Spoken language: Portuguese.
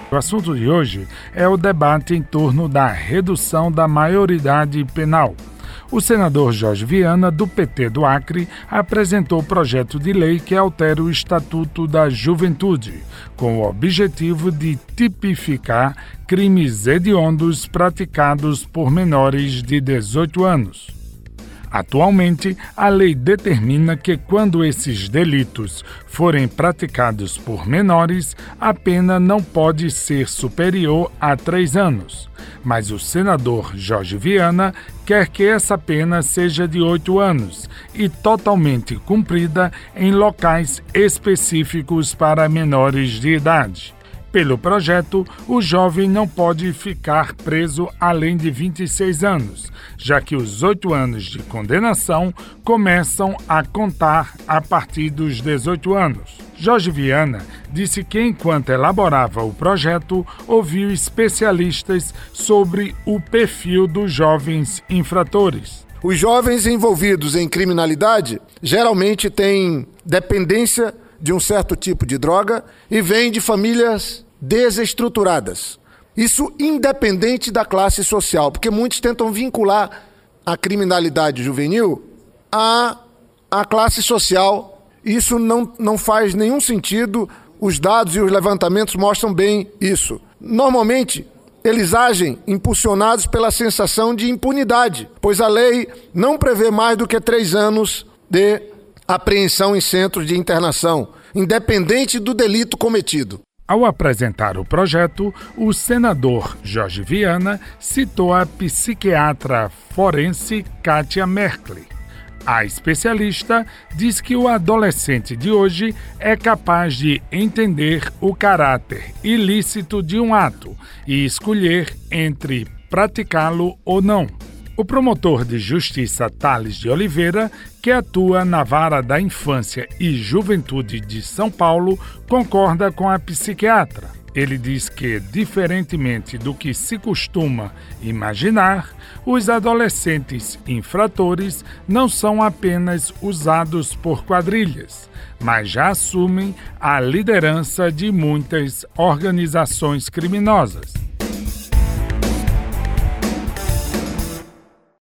O assunto de hoje é o debate em torno da redução da maioridade penal. O senador Jorge Viana, do PT do Acre, apresentou o projeto de lei que altera o Estatuto da Juventude, com o objetivo de tipificar crimes hediondos praticados por menores de 18 anos. Atualmente, a lei determina que quando esses delitos forem praticados por menores, a pena não pode ser superior a 3 anos. Mas o senador Jorge Viana quer que essa pena seja de 8 anos e totalmente cumprida em locais específicos para menores de idade. Pelo projeto, o jovem não pode ficar preso além de 26 anos, já que os 8 anos de condenação começam a contar a partir dos 18 anos. Jorge Viana disse que, enquanto elaborava o projeto, ouviu especialistas sobre o perfil dos jovens infratores. Os jovens envolvidos em criminalidade geralmente têm dependência de um certo tipo de droga e vêm de famílias desestruturadas. Isso independente da classe social, porque muitos tentam vincular a criminalidade juvenil à classe social. Isso não faz nenhum sentido, os dados e os levantamentos mostram bem isso. Normalmente, eles agem impulsionados pela sensação de impunidade, pois a lei não prevê mais do que 3 anos de apreensão em centros de internação, independente do delito cometido. Ao apresentar o projeto, o senador Jorge Viana citou a psiquiatra forense Kátia Merkley. A especialista diz que o adolescente de hoje é capaz de entender o caráter ilícito de um ato e escolher entre praticá-lo ou não. O promotor de justiça Thales de Oliveira, que atua na Vara da Infância e Juventude de São Paulo, concorda com a psiquiatra. Ele diz que, diferentemente do que se costuma imaginar, os adolescentes infratores não são apenas usados por quadrilhas, mas já assumem a liderança de muitas organizações criminosas.